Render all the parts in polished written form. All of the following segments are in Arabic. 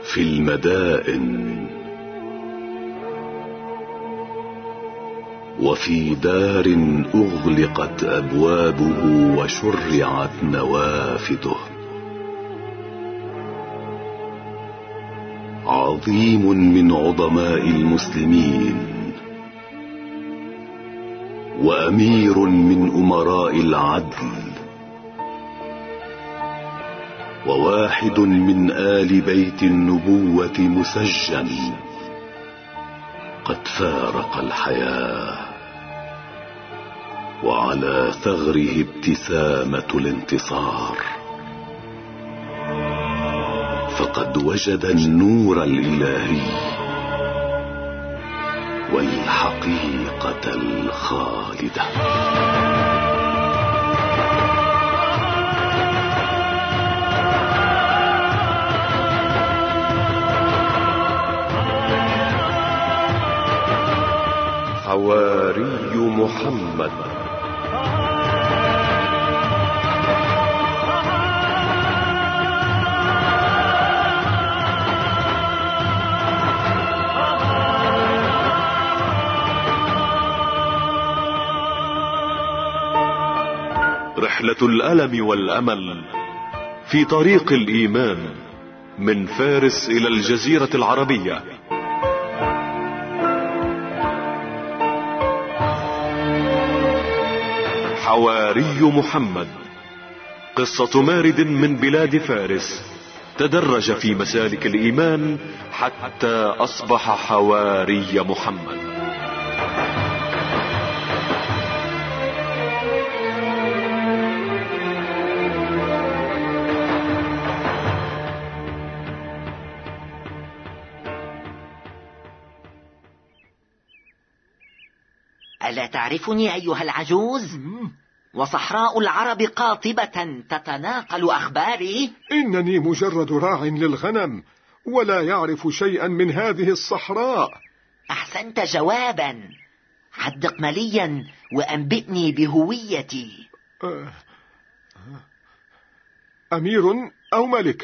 في المدائن وفي دار أغلقت أبوابه وشرعت نوافذه. عظيم من عظماء المسلمين وأمير من أمراء العدل وواحد من آل بيت النبوة مسجن قد فارق الحياة، وعلى ثغره ابتسامة الانتصار، فقد وجد النور الإلهي والحقيقة الخالدة. حواري محمد. رحلة الألم والأمل في طريق الإيمان من فارس إلى الجزيرة العربية. حواري محمد، قصة مارد من بلاد فارس تدرج في مسالك الإيمان حتى أصبح حواري محمد. ألا تعرفني أيها العجوز؟ وصحراء العرب قاطبة تتناقل أخباري. إنني مجرد راع للغنم ولا يعرف شيئا من هذه الصحراء. أحسنت جوابا. حدق مليا وأنبئني بهويتي. أمير أو ملك؟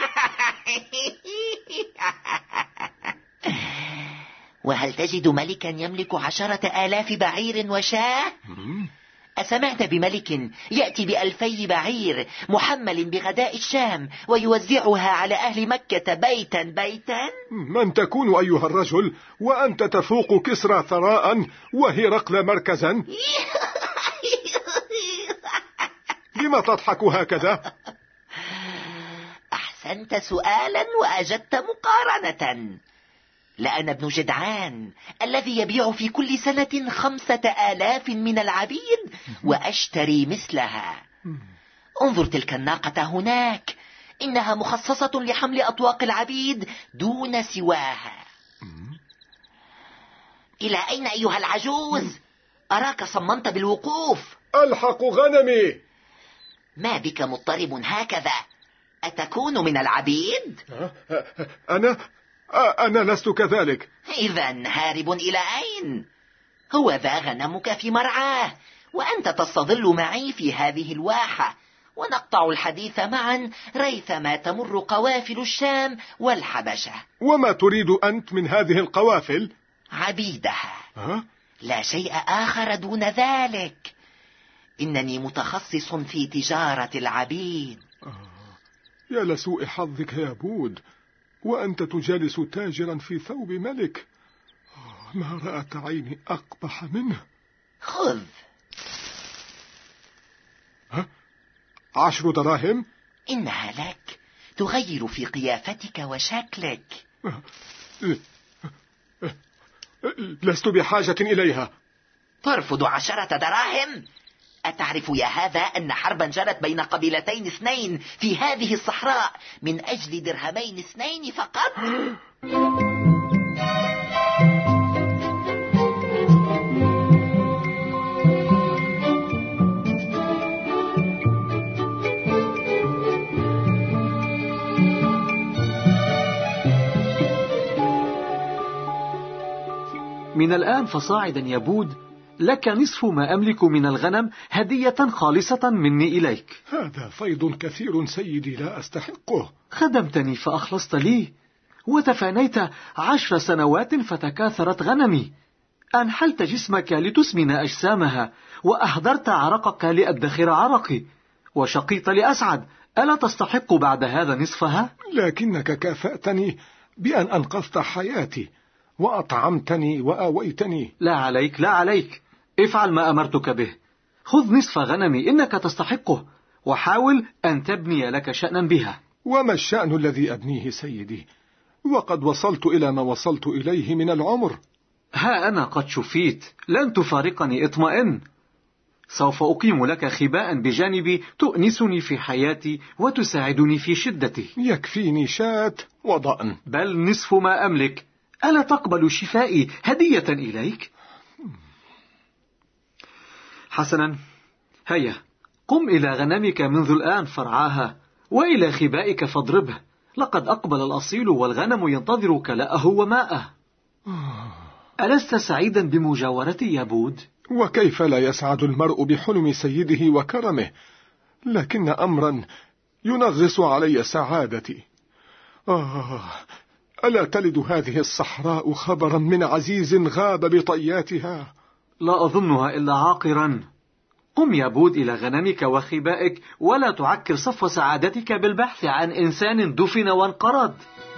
وهل تجد ملكا يملك 10,000 بعير وشاة؟ أسمعت بملك يأتي ب2,000 بعير محمل بغداء الشام ويوزعها على أهل مكة بيتا بيتا؟ من تكون أيها الرجل وأنت تفوق كسرى ثراء وهرقل مركزا؟ لما تضحك هكذا؟ أحسنت سؤالا وأجدت مقارنة. لأنا ابن جدعان الذي يبيع في كل سنة 5,000 من العبيد وأشتري مثلها. انظر تلك الناقة هناك، إنها مخصصة لحمل أطواق العبيد دون سواها. إلى أين أيها العجوز؟ أراك صممت بالوقوف. ألحق غنمي. ما بك مضطرب هكذا؟ أتكون من العبيد؟ أنا لست كذلك. إذن هارب إلى أين؟ هو ذا غنمك في مرعاه، وأنت تستظل معي في هذه الواحة، ونقطع الحديث معا ريثما تمر قوافل الشام والحبشة. وما تريد أنت من هذه القوافل؟ عبيدها. لا شيء آخر دون ذلك. إنني متخصص في تجارة العبيد. يا لسوء حظك يا بود، وأنت تجالس تاجرا في ثوب ملك. ما رأت عيني أقبح منه. خذ. 10 دراهم؟ إنها لك، تغير في قيافتك وشكلك. لست بحاجة إليها. ترفض 10 دراهم؟ أتعرف يا هذا أن حربا جرت بين قبيلتين 2 في هذه الصحراء من أجل 2 درهمين فقط؟ من الآن فصاعدا يا بود، لك نصف ما أملك من الغنم هدية خالصة مني إليك. هذا فيض كثير سيدي لا أستحقه. خدمتني فأخلصت لي، وتفانيت 10 سنوات فتكاثرت غنمي. أنحلت جسمك لتسمن أجسامها، وأهدرت عرقك لأدخر عرقي، وشقيت لأسعد. ألا تستحق بعد هذا نصفها؟ لكنك كافأتني بأن أنقذت حياتي، وأطعمتني وآويتني. لا عليك، لا عليك، افعل ما أمرتك به. خذ نصف غنمي، إنك تستحقه، وحاول أن تبني لك شأنا بها. وما الشأن الذي أبنيه سيدي؟ وقد وصلت إلى ما وصلت إليه من العمر. ها أنا قد شفيت، لن تفارقني، اطمئن. سوف أقيم لك خباء بجانبي تؤنسني في حياتي وتساعدني في شدتي. يكفيني شاة وضأن، بل نصف ما أملك. ألا تقبل شفائي هدية إليك؟ حسنا، هيا قم إلى غنمك منذ الآن فرعاها، وإلى خبائك فاضربه. لقد أقبل الأصيل والغنم ينتظر كلاءه وماءه. ألست سعيدا بمجاورتي يا بود؟ وكيف لا يسعد المرء بحلم سيده وكرمه، لكن أمرا ينغص علي سعادتي. ألا تلد هذه الصحراء خبرا من عزيز غاب بطياتها؟ لا أظنها إلا عاقرا. قم يا بود إلى غنمك وخبائك، ولا تعكر صفو سعادتك بالبحث عن إنسان دفن وانقرض.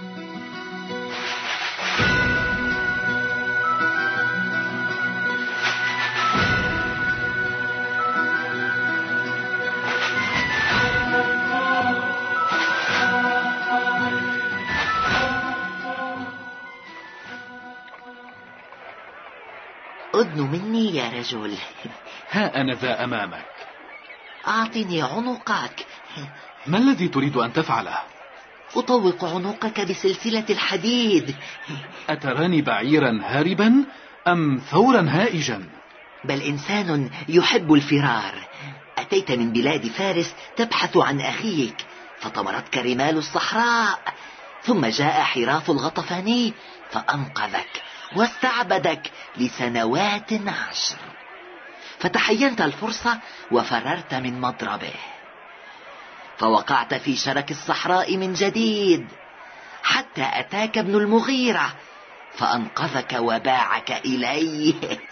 أدن مني يا رجل. ها أنا ذا أمامك. أعطني عنقك. ما الذي تريد أن تفعله؟ أطوق عنقك بسلسلة الحديد. أتراني بعيرا هاربا أم ثورا هائجا؟ بل إنسان يحب الفرار. أتيت من بلاد فارس تبحث عن أخيك، فطمرتك رمال الصحراء، ثم جاء حراث الغطفاني فأنقذك واستعبدك لسنوات 10، فتحينت الفرصة وفررت من مضربه، فوقعت في شرك الصحراء من جديد حتى أتاك ابن المغيرة فأنقذك وباعك إليه.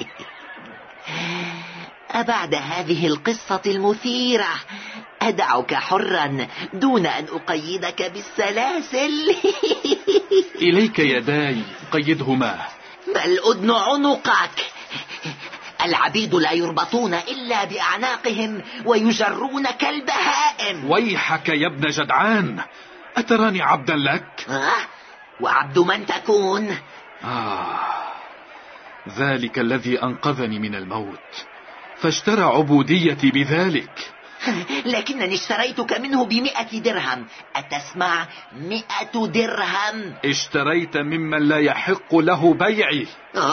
أبعد هذه القصة المثيرة أدعك حرا دون أن أقيدك بالسلاسل؟ إليك يداي قيدهما. بل أدن عنقك. العبيد لا يربطون إلا بأعناقهم ويجرون كالبهائم. ويحك يا ابن جدعان، أتراني عبدا لك؟ وعبد من تكون؟ ذلك الذي أنقذني من الموت، فاشترى عبوديتي بذلك. لكنني اشتريتك منه ب100 درهم. أتسمع؟ 100 درهم. اشتريت ممن لا يحق له بيعي.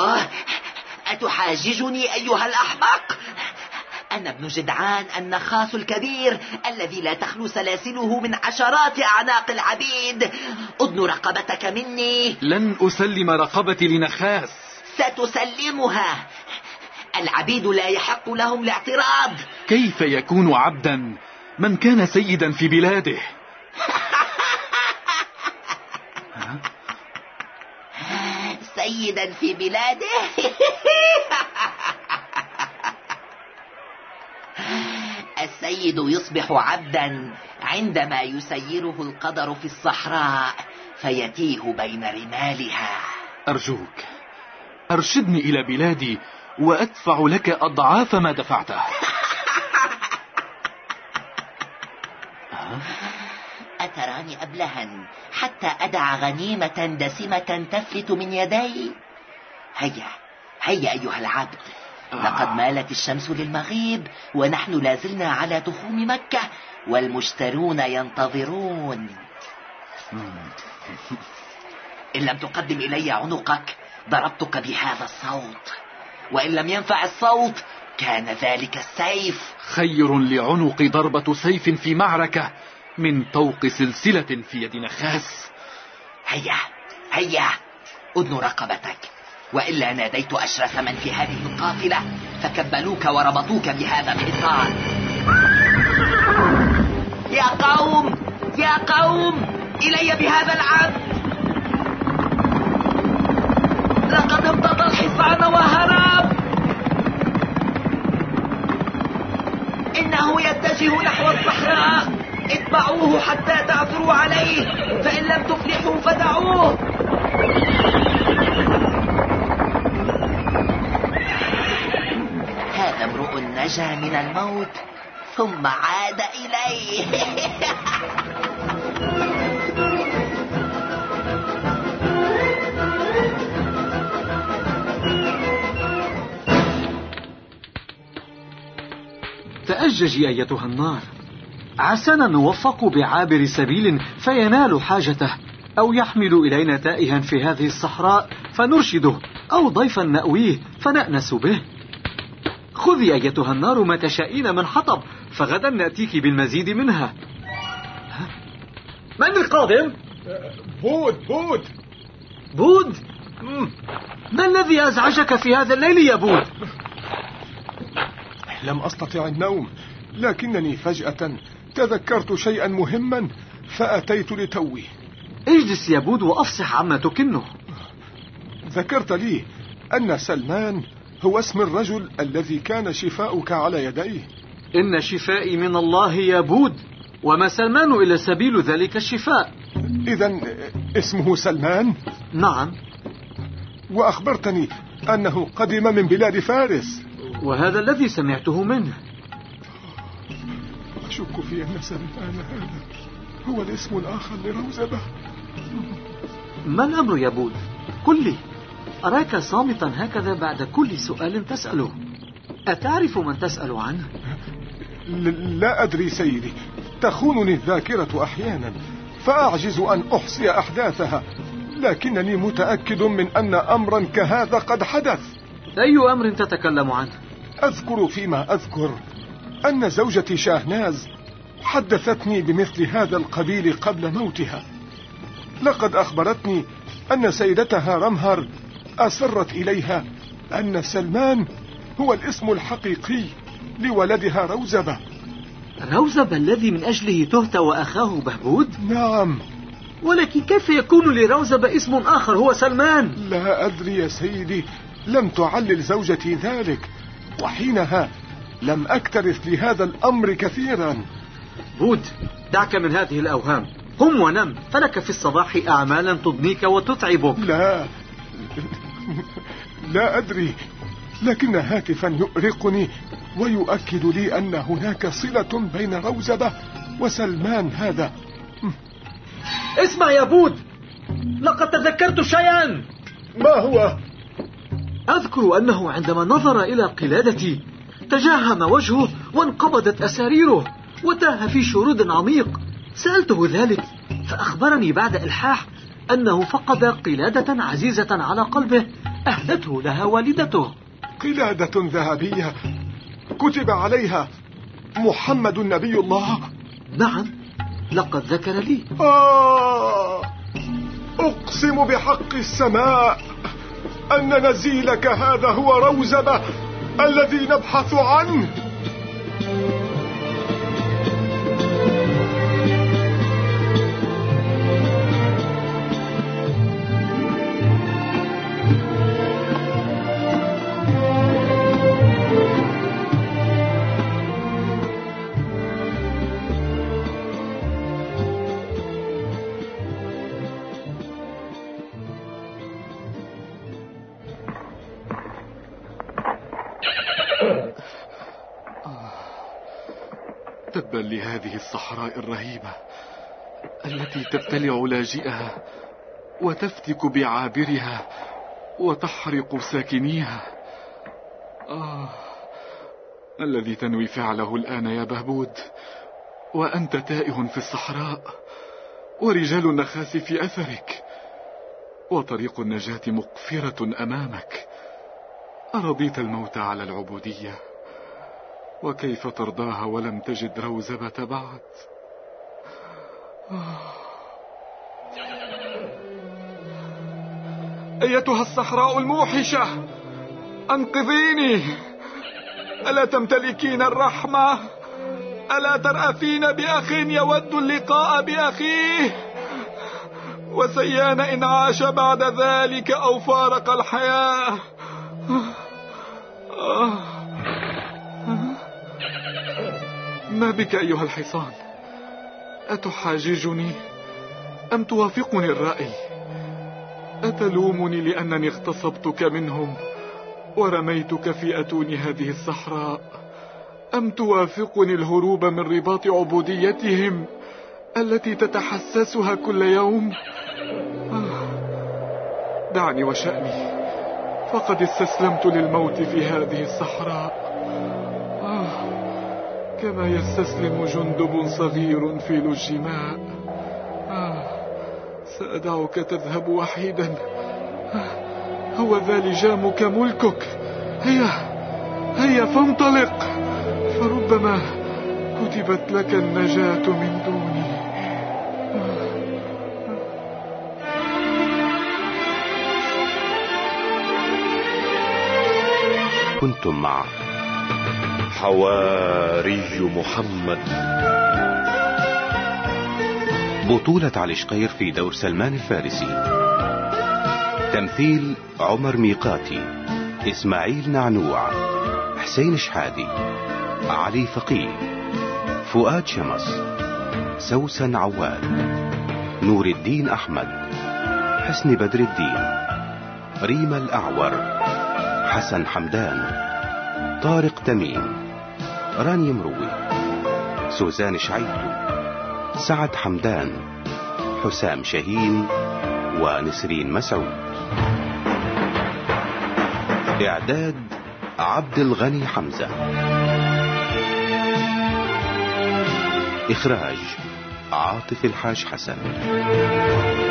أتحاججني أيها الأحمق؟ أنا ابن جدعان النخاس الكبير الذي لا تخلو سلاسله من عشرات أعناق العبيد. أدن رقبتك مني. لن أسلم رقبتي لنخاس. ستسلمها. العبيد لا يحق لهم الاعتراض. كيف يكون عبدا من كان سيدا في بلاده؟ سيدا في بلاده؟ السيد يصبح عبدا عندما يسيره القدر في الصحراء فيتيه بين رمالها. أرجوك أرشدني إلى بلادي وأدفع لك أضعاف ما دفعته. أتراني أبلها حتى أدع غنيمة دسمة تفلت من يدي؟ هيا هيا أيها العبد، لقد مالت الشمس للمغيب ونحن لازلنا على تخوم مكة والمشترون ينتظرون. إن لم تقدم إلي عنقك ضربتك بهذا الصوت، وإن لم ينفع الصوت كان ذلك السيف. خير لعنق ضربة سيف في معركة من طوق سلسلة في يد نخاس. هيا هيا أدن رقبتك، وإلا ناديت أشرس من في هذه القافلة فكبلوك وربطوك بهذا الحصان. يا قوم يا قوم، إلي بهذا العبد. لقد امتطى الحصان وهرب. إنه يتجه نحو الصحراء، اتبعوه حتى تعثروا عليه، فإن لم تفلحوا فدعوه. هذا امرؤ نجا من الموت ثم عاد إليه. تأججي أيتها النار، عسانا نوفق بعابر سبيل فينال حاجته، أو يحمل إلينا تائها في هذه الصحراء فنرشده، أو ضيفا نأويه فنأنس به. خذي أيتها النار ما تشائين من حطب، فغدا نأتيك بالمزيد منها. من القادم؟ بود. بود؟ ما الذي أزعجك في هذا الليل يا بود؟ لم أستطع النوم، لكنني فجأة تذكرت شيئا مهما فأتيت لتوي. اجلس يا بود وأفصح عما تكنه. ذكرت لي أن سلمان هو اسم الرجل الذي كان شفاؤك على يديه. إن شفائي من الله يا بود، وما سلمان إلا سبيل ذلك الشفاء. إذن اسمه سلمان؟ نعم. وأخبرتني أنه قدم من بلاد فارس، وهذا الذي سمعته منه. أشك في أن سلمان هذا هو الاسم الآخر لروزبة. ما الأمر يا بود؟ قل لي، أراك صامتا هكذا بعد كل سؤال تسأله. أتعرف من تسأل عنه؟ لا أدري سيدي، تخونني الذاكرة أحيانا فأعجز أن أحصي أحداثها، لكنني متأكد من أن أمرا كهذا قد حدث. أي أمر تتكلم عنه؟ أذكر فيما أذكر أن زوجتي شاهناز حدثتني بمثل هذا القبيل قبل موتها. لقد أخبرتني أن سيدتها رمهر أسرت إليها أن سلمان هو الاسم الحقيقي لولدها روزبة. روزبة الذي من أجله تهت وأخاه بهبود؟ نعم. ولكن كيف يكون لروزبة اسم آخر هو سلمان؟ لا أدري يا سيدي، لم تعلل زوجتي ذلك، وحينها لم أكترث لهذا الأمر كثيرا. بود، دعك من هذه الأوهام، قم ونم، فلك في الصباح أعمالا تضنيك وتتعبك. لا أدري، لكن هاتفا يؤرقني ويؤكد لي أن هناك صلة بين روزبة وسلمان هذا. اسمع يا بود، لقد تذكرت شيئا. ما هو؟ أذكر أنه عندما نظر إلى قلادتي تجهم وجهه وانقبضت أساريره وتاه في شرود عميق. سألته ذلك فأخبرني بعد إلحاح أنه فقد قلادة عزيزة على قلبه أهدته لها والدته. قلادة ذهبية كتب عليها محمد نبي الله؟ نعم، لقد ذكر لي. أقسم بحق السماء أن نزيلك هذا هو روزبة الذي نبحث عنه. تبا لهذه الصحراء الرهيبة التي تبتلع لاجئها وتفتك بعابرها وتحرق ساكنيها. الذي تنوي فعله الآن يا بهبود وأنت تائه في الصحراء، ورجال النخاس في أثرك، وطريق النجاة مقفرة أمامك. أرضيت الموت على العبودية، وكيف ترضاها ولم تجد روزبة بعد؟ أيتها الصحراء الموحشة، أنقذيني! ألا تمتلكين الرحمة؟ ألا ترأفين بأخ يود اللقاء بأخيه؟ وسيان إن عاش بعد ذلك أو فارق الحياة. ما بك أيها الحصان؟ أتحاججني أم توافقني الرأي؟ أتلومني لأنني اغتصبتك منهم ورميتك في أتون هذه الصحراء، أم توافقني الهروب من رباط عبوديتهم التي تتحسسها كل يوم؟ دعني وشأني، فقد استسلمت للموت في هذه الصحراء كما يستسلم جندب صغير في لج ماء. سأدعك تذهب وحيدا، هو ذا لجامك ملكك. هيا فانطلق، فربما كتبت لك النجاة من دوني. كنتم مع حواري محمد، بطولة علي شقير في دور سلمان الفارسي. تمثيل عمر ميقاتي، إسماعيل نعنوع، حسين شحادي، علي فقيه، فؤاد شمس، سوسن عواد، نور الدين أحمد، حسن بدر الدين، ريما الأعور، حسن حمدان، طارق تميم، راني مروي، سوزان شعيتو، سعد حمدان، حسام شاهين، ونسرين مسعود. إعداد عبد الغني حمزة. إخراج عاطف الحاج حسن.